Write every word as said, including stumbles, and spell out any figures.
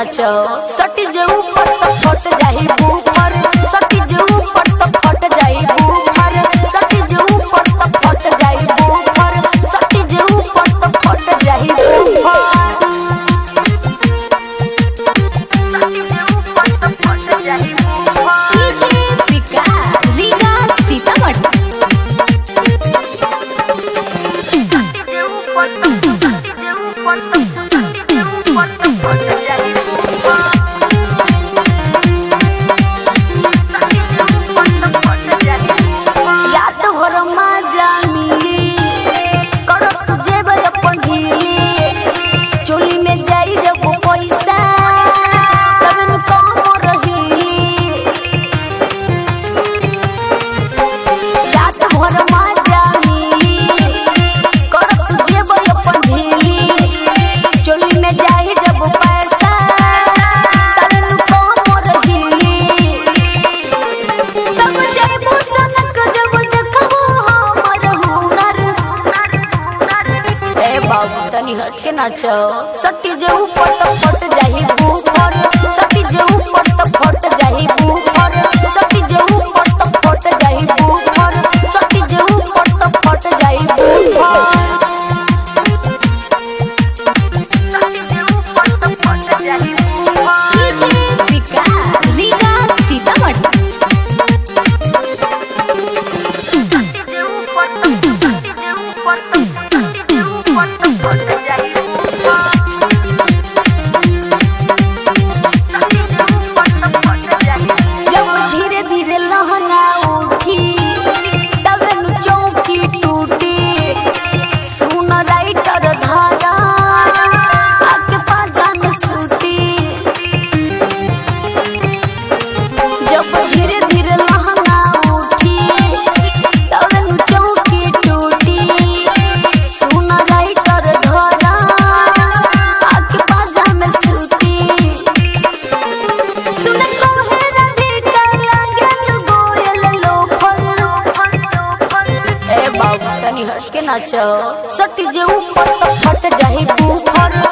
नाचो सटी जे ऊपर तो फट जाही ऊपर सटी जे ऊपर तो फट जाही ऊपर सटी जे ऊपर तो फट जाही ऊपर सटी जे ऊपर तो फट जाही ऊपर सटी जे ऊपर तो फट जाही ऊपर डीजे पिका रीगा सीतामढ़ी सटी जे ऊपर तो सटी जे ऊपर तो रात भर मजा मिली करो तुझे अपन ढीली चोली में जाई जब पैसा तब कम रही रात भर मजा मिली करो तुझे अपन ढीली चोली में जाई जब पैसा तब कम रही तब जब सनक जब देखबो हमर हुनर ए बाबू तनी हट के नाचो सटी जे ऊपर तो फट जाही ऊपर सटी जे ऊपर तो फट जाही ऊपर सटी जे ऊपर तो फट जाही ऊपर सटी जे ऊपर तो फट जाही ऊपर सटी जे ऊपर तो फट जाही ऊपर डीजे पिका रीगा सीतामढ़ी जब धीरे धीरे लहंगा उठी तब चौकी टूटी सुन राइटर धारा आके पाजान सूती जब धीरे धीरे लहंगा उठी तब चौकी टूटी सुन राइटर धारा आके पाजान सूती सुन कोहे राधिका लागल गोयल लोफर ए बाबू तनी हट के नाचो सटी जे ऊपर तो फट जाही ऊपर